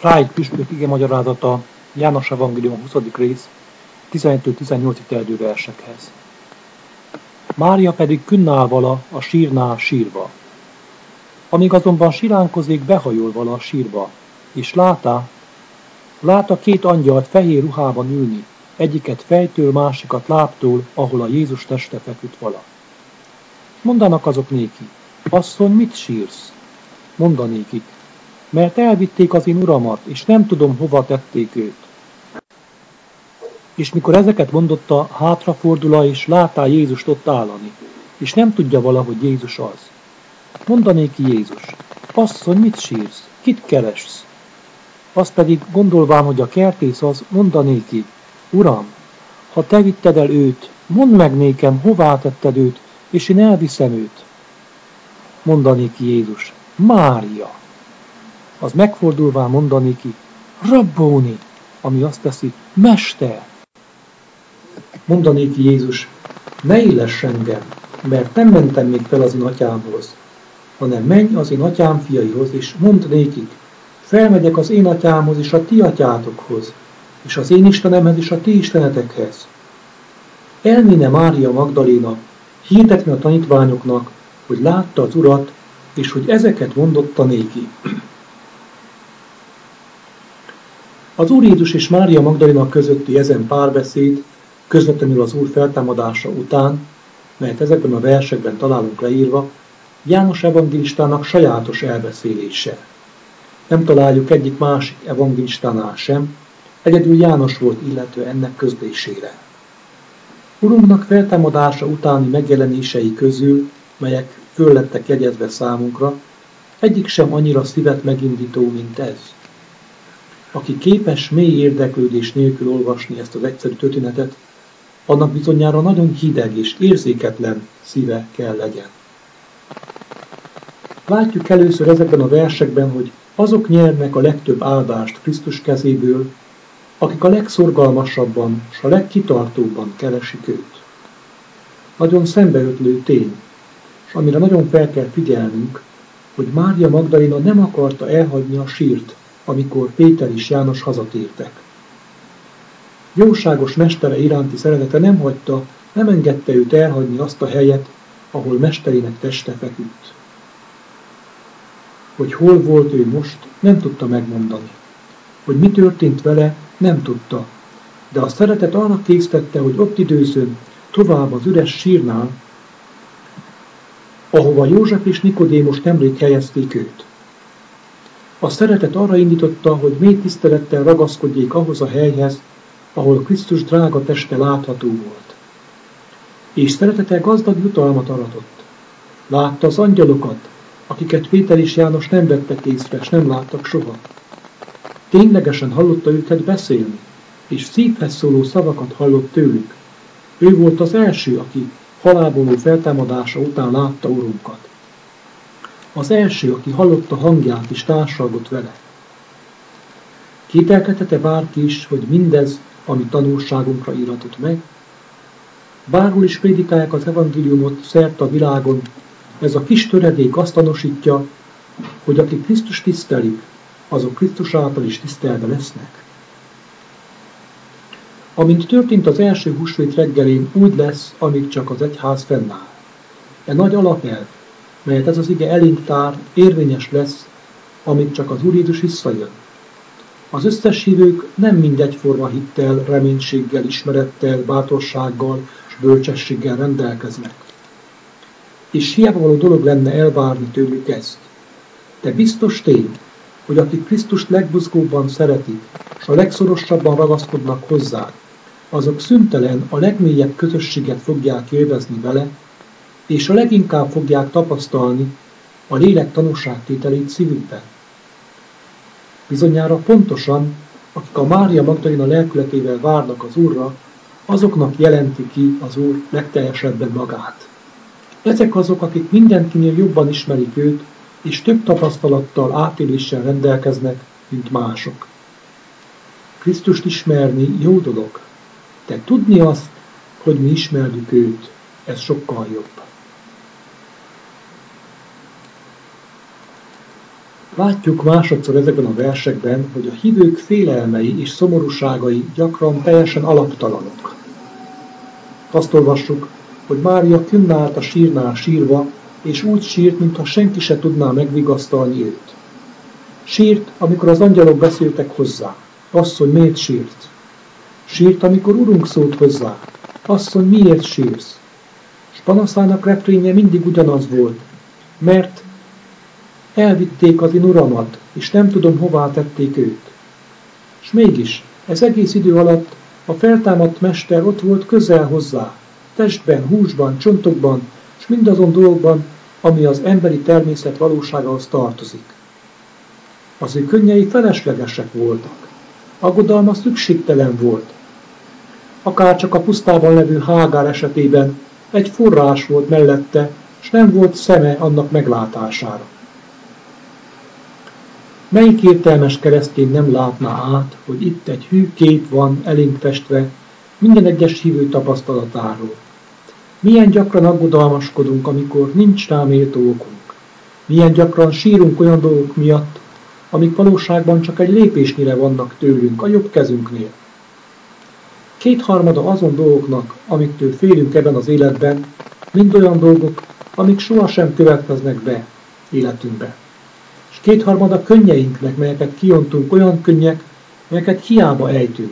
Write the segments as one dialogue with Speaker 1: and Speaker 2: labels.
Speaker 1: Ráig püspök igemagyarázata János Evangélium 20. rész 11-18 terjedő versekhez. Mária pedig künnáll vala a sírnál sírva. Amíg azonban siránkozik, behajol vala a sírba, és látta két angyalt fehér ruhában ülni, egyiket fejtől, másikat lábtól, ahol a Jézus teste feküdt vala. Mondanak azok néki: Asszony, mit sírsz? Mondanékik: mert elvitték az én uramat, és nem tudom, hova tették őt. És mikor ezeket mondotta, hátrafordul és látá Jézust ott állani, és nem tudja valahogy Jézus az. Mondanéki Jézus: Asszony, mit sírsz? Kit keressz? Azt pedig gondolván, hogy a kertész az, mondanéki: Uram, ha te vitted el őt, mondd meg nékem, hová tetted őt, és én elviszem őt. Mondanéki Jézus: Mária. Az megfordulván mondanéki: Rabbóni, ami azt teszi: Mester. Mondanéki Jézus: ne illess engem, mert nem mentem még fel az én atyámhoz, hanem menj az én atyám fiaihoz, és mondd nékik: felmegyek az én atyámhoz és a ti atyátokhoz, és az én Istenemhez és a ti istenetekhez. Elméne Mária Magdaléna hirdetni a tanítványoknak, hogy látta az Urat, és hogy ezeket mondotta néki. Az Úr Jézus és Mária Magdaléna közötti ezen párbeszéd közvetlenül az Úr feltámadása után, melyet ezekben a versekben találunk leírva, János evangélistának sajátos elbeszélése. Nem találjuk egyik másik evangélistánál sem, egyedül János volt illetve ennek közlésére. Urunknak feltámadása utáni megjelenései közül, melyek föl lettek jegyezve számunkra, egyik sem annyira szívet megindító, mint ez. Aki képes mély érdeklődés nélkül olvasni ezt az egyszerű történetet, annak bizonyára nagyon hideg és érzéketlen szíve kell legyen. Látjuk először ezekben a versekben, hogy azok nyernek a legtöbb áldást Krisztus kezéből, akik a legszorgalmasabban és a legkitartóbban keresik őt. Nagyon szembeötlő tény, és amire nagyon fel kell figyelnünk, hogy Mária Magdaléna nem akarta elhagyni a sírt, amikor Péter és János hazatértek. Jóságos mestere iránti szeretete nem hagyta, nem engedte őt elhagyni azt a helyet, ahol mesterének teste feküdt. Hogy hol volt ő most, nem tudta megmondani. Hogy mi történt vele, nem tudta. De a szeretet arra késztette, hogy ott időzön tovább az üres sírnál, ahova József és Nikodémus nemrég helyezték őt. A szeretet arra indította, hogy mély tisztelettel ragaszkodjék ahhoz a helyhez, ahol Krisztus drága teste látható volt. És szeretete gazdag jutalmat aratott. Látta az angyalokat, akiket Péter és János nem vettek észre, és nem láttak soha. Ténylegesen hallotta őket beszélni, és szívhez szóló szavakat hallott tőlük. Ő volt az első, aki halálból feltámadása után látta Urunkat. Az első, aki hallotta hangját és társalgott vele. Kételkedhet-e bárki is, hogy mindez, ami tanulságunkra íratott meg? Bárhol is prédikálják az evangéliumot szerte a világon, ez a kis töredék azt tanúsítja, hogy akik Krisztus tisztelik, azok Krisztus által is tisztelve lesznek. Amint történt az első húsvét reggelén, úgy lesz, amíg csak az egyház fennáll. E nagy alapelv, melyet ez az ige elénk tár, érvényes lesz, amíg csak az Úr Jézus visszajön. Az összes hívők nem mindegyforma hittel, reménységgel, ismerettel, bátorsággal és bölcsességgel rendelkeznek. És hiába való dolog lenne elvárni tőlük ezt. De biztos tény, hogy akik Krisztust legbuzgóbban szeretik, és a legszorosabban ragaszkodnak hozzá, azok szüntelen a legmélyebb közösséget fogják élvezni vele, és a leginkább fogják tapasztalni a lélek tanúságtételét szívükben. Bizonyára pontosan, akik a Mária Magdaléna lelkületével várnak az Úrra, azoknak jelenti ki az Úr legteljesebben magát. Ezek azok, akik mindenkinél jobban ismerik őt, és több tapasztalattal, átéléssel rendelkeznek, mint mások. Krisztust ismerni jó dolog, de tudni azt, hogy mi ismerjük őt, ez sokkal jobb. Látjuk másodszor ezekben a versekben, hogy a hívők félelmei és szomorúságai gyakran teljesen alaptalanok. Azt olvassuk, hogy Mária kinn állt a sírnál sírva, és úgy sírt, mintha senki se tudná megvigasztalni őt. Sírt, amikor az angyalok beszéltek hozzá. Asszony, miért sírt? Sírt, amikor Urunk szólt hozzá. Asszony, miért sírsz? S panaszának refrénje mindig ugyanaz volt, mert elvitték az én uramat, és nem tudom, hová tették őt. S mégis, ez egész idő alatt a feltámadt mester ott volt közel hozzá, testben, húsban, csontokban, s mindazon dolgokban, ami az emberi természet valóságához tartozik. Az ő könnyei feleslegesek voltak. Aggodalma szükségtelen volt. Akárcsak a pusztában levő Hágár esetében egy forrás volt mellette, s nem volt szeme annak meglátására. Melyik értelmes keresztény nem látná át, hogy itt egy hű kép van elénk festve minden egyes hívő tapasztalatáról? Milyen gyakran aggodalmaskodunk, amikor nincs rá méltó okunk? Milyen gyakran sírunk olyan dolgok miatt, amik valóságban csak egy lépésnyire vannak tőlünk, a jobb kezünknél? Kétharmada azon dolgoknak, amiktől félünk ebben az életben, mind olyan dolgok, amik sohasem következnek be életünkbe. És kétharmada könnyeinknek, melyeket kiontunk, olyan könnyek, melyeket hiába ejtünk.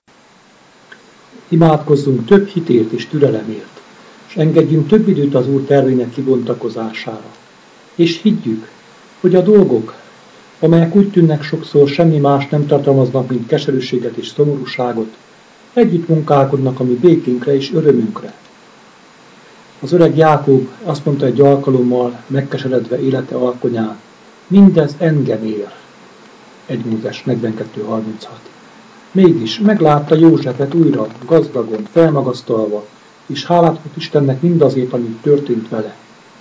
Speaker 1: Imádkozzunk több hitért és türelemért, és engedjünk több időt az Úr tervének kibontakozására. És higgyük, hogy a dolgok, amelyek úgy tűnnek sokszor semmi más nem tartalmaznak, mint keserűséget és szomorúságot, együtt munkálkodnak a mi békénkre és örömünkre. Az öreg Jákob azt mondta egy alkalommal, megkeseredve élete alkonyán, mindez engem ér. 1 Mózes 42.36. Mégis meglátta Józsefet újra, gazdagon, felmagasztalva, és hálát adott Istennek mindazért, amit történt vele.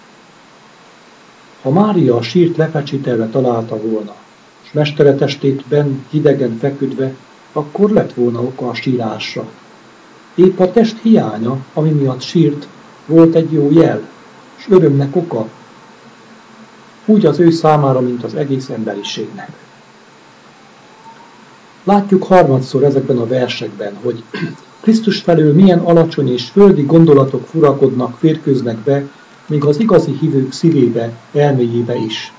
Speaker 1: Ha Mária a sírt lepecsételve találta volna, s mestere testét benn hidegen feküdve, akkor lett volna oka a sírásra. Épp a test hiánya, ami miatt sírt, volt egy jó jel, s örömnek oka, úgy az ő számára, mint az egész emberiségnek. Látjuk harmadszor ezekben a versekben, hogy Krisztus felől milyen alacsony és földi gondolatok furakodnak, férkőznek be, még az igazi hívők szívébe, elméjébe is.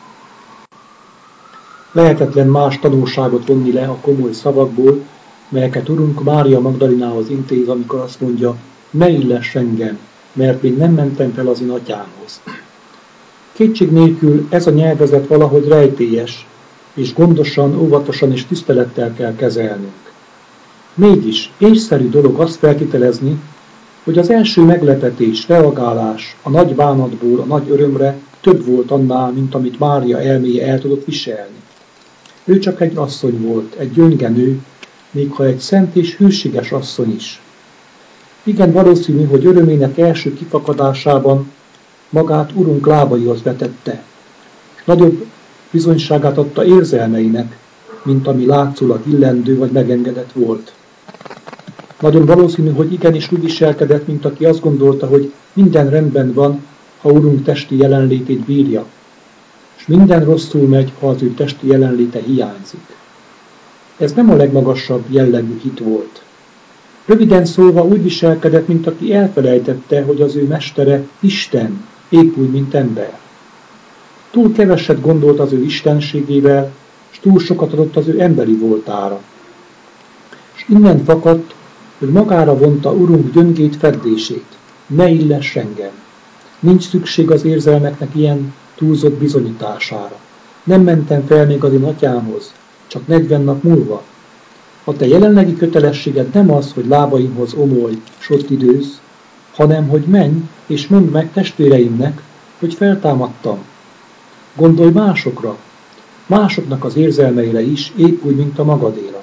Speaker 1: Lehetetlen más tanulságot vonni le a komoly szavakból, melyeket Urunk Mária Magdalinához intéz, amikor azt mondja, ne illess engem, mert még nem mentem fel az én atyámhoz. Kétség nélkül ez a nyelvezet valahogy rejtélyes, és gondosan, óvatosan és tisztelettel kell kezelnünk. Mégis észszerű dolog azt feltételezni, hogy az első meglepetés, reagálás a nagy bánatból a nagy örömre több volt annál, mint amit Mária elméje el tudott viselni. Ő csak egy asszony volt, egy gyönge nő, még ha egy szent és hűséges asszony is. Igen valószínű, hogy örömének első kifakadásában magát Urunk lábaihoz vetette, és nagyobb bizonyságát adta érzelmeinek, mint ami látszólag illendő vagy megengedett volt. Nagyon valószínű, hogy igenis úgy viselkedett, mint aki azt gondolta, hogy minden rendben van, ha Urunk testi jelenlétét bírja, és minden rosszul megy, ha az ő testi jelenléte hiányzik. Ez nem a legmagasabb jellegű hit volt. Röviden szólva úgy viselkedett, mint aki elfelejtette, hogy az ő mestere Isten, épp úgy, mint ember. Túl keveset gondolt az ő istenségével, és túl sokat adott az ő emberi voltára. És innen fakadt, hogy magára vonta Urunk gyöngét feddését. Ne illess engem! Nincs szükség az érzelmeknek ilyen túlzott bizonyítására. Nem mentem fel még az én atyámhoz, csak 40 nap múlva. A te jelenlegi kötelességed nem az, hogy lábaimhoz omolj, s ott időzz, hanem hogy menj, és mondd meg testvéreimnek, hogy feltámadtam. Gondolj másokra, másoknak az érzelmeire is, épp úgy, mint a magadéra.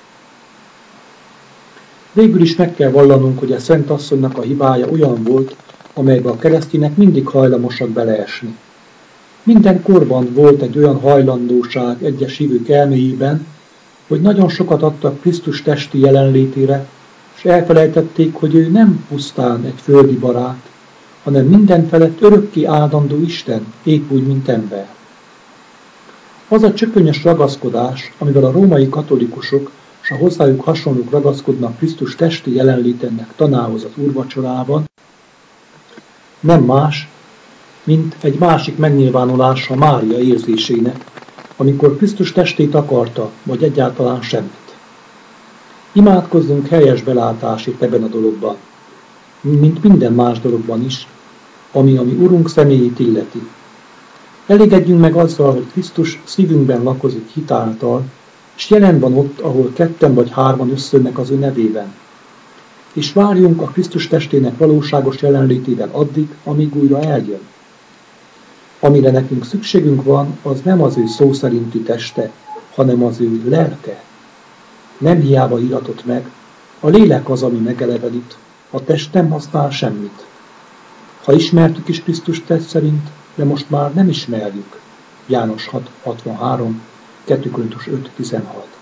Speaker 1: Végül is meg kell vallanunk, hogy a Szent Asszonynak a hibája olyan volt, amelybe a keresztények mindig hajlamosak beleesni. Minden korban volt egy olyan hajlandóság egyes hívők elméjében, hogy nagyon sokat adtak Krisztus testi jelenlétére, és elfelejtették, hogy ő nem pusztán egy földi barát, hanem minden felett örökké áldandó Isten, épp úgy, mint ember. Az a csökönyös ragaszkodás, amivel a római katolikusok és a hozzájuk hasonlók ragaszkodnak Krisztus testi jelenlétének tanához az úrvacsorában, nem más, mint egy másik megnyilvánulása Mária érzésének, amikor Krisztus testét akarta, vagy egyáltalán semmit. Imádkozzunk helyes belátásért ebben a dologban, mint minden más dologban is, ami a mi Urunk személyét illeti. Elégedjünk meg azzal, hogy Krisztus szívünkben lakozik hit által, és jelen van ott, ahol ketten vagy hárman összönnek az ő nevében. És várjunk a Krisztus testének valóságos jelenlétével addig, amíg újra eljön. Amire nekünk szükségünk van, az nem az ő szó szerinti teste, hanem az ő lelke. Nem hiába iratott meg, a lélek az, ami megelevenít, a test nem használ semmit. Ha ismertük is Krisztus test szerint, de most már nem ismerjük. János 6:63, 2 Korintus 5:16.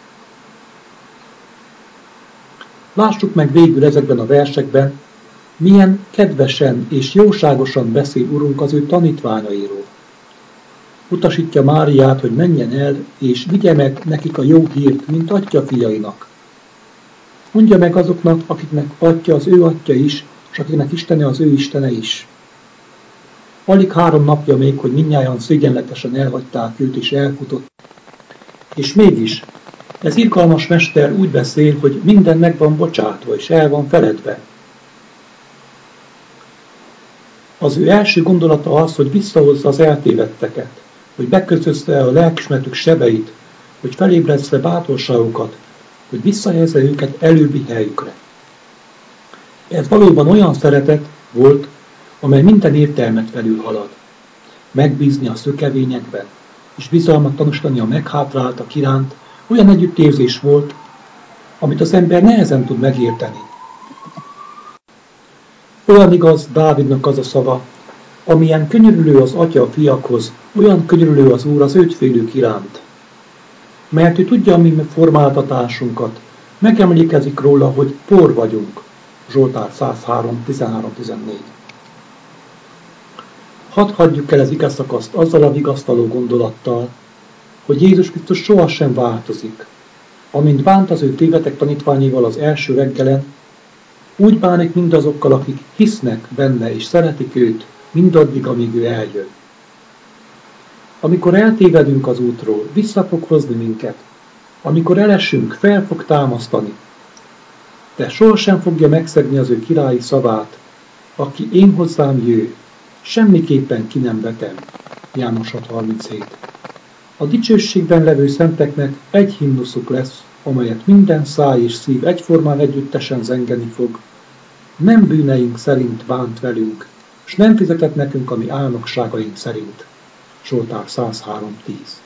Speaker 1: Lássuk meg végül ezekben a versekben, milyen kedvesen és jóságosan beszél Urunk az ő tanítványairól. Utasítja Máriát, hogy menjen el, és vigye meg nekik a jó hírt, mint atya fiainak. Mondja meg azoknak, akiknek atya az ő atya is, és akiknek Istene az ő Istene is. Alig 3 napja még, hogy mindnyájan szégyenletesen elhagyták őt és elfutott. És mégis, ez irgalmas mester úgy beszél, hogy minden meg van bocsátva és el van feledve. Az ő első gondolata az, hogy visszahozza az eltévedteket, hogy beközözze a lelkismeretük sebeit, hogy felébrezze bátorságukat, hogy visszahelyezze őket előbbi helyükre. Ez valóban olyan szeretet volt, amely minden értelmet felülhalad. Megbízni a szökevényekben, és bizalmat tanúsítani a meghátráltak iránt, olyan együttérzés volt, amit az ember nehezen tud megérteni. Olyan igaz Dávidnak az a szava, amilyen könyörülő az atya a fiakhoz, olyan könyörülő az Úr az őt félők iránt. Mert ő tudja a mi formáltatásunkat, megemlékezik róla, hogy por vagyunk. Zsoltár 103, 13-14. Hadd hagyjuk el az igaz szakaszt azzal a vigasztaló gondolattal, hogy Jézus Krisztus sohasem változik. Amint bánt az ő tévedek tanítványaival az első reggelen, úgy bánik mindazokkal, akik hisznek benne és szeretik őt, mindaddig, amíg ő eljön. Amikor eltévedünk az útról, vissza fog hozni minket. Amikor elesünk, fel fog támasztani. De sohasem fogja megszegni az ő királyi szavát, aki én hozzám jöjj, semmiképpen ki nem vetem. János 6:37. A dicsőségben levő szenteknek egy himnuszuk lesz, amelyet minden száj és szív egyformán együttesen zengeni fog. Nem bűneink szerint bánt velünk, s nem fizetett nekünk a mi álnokságaink szerint. Zsoltár 103:10.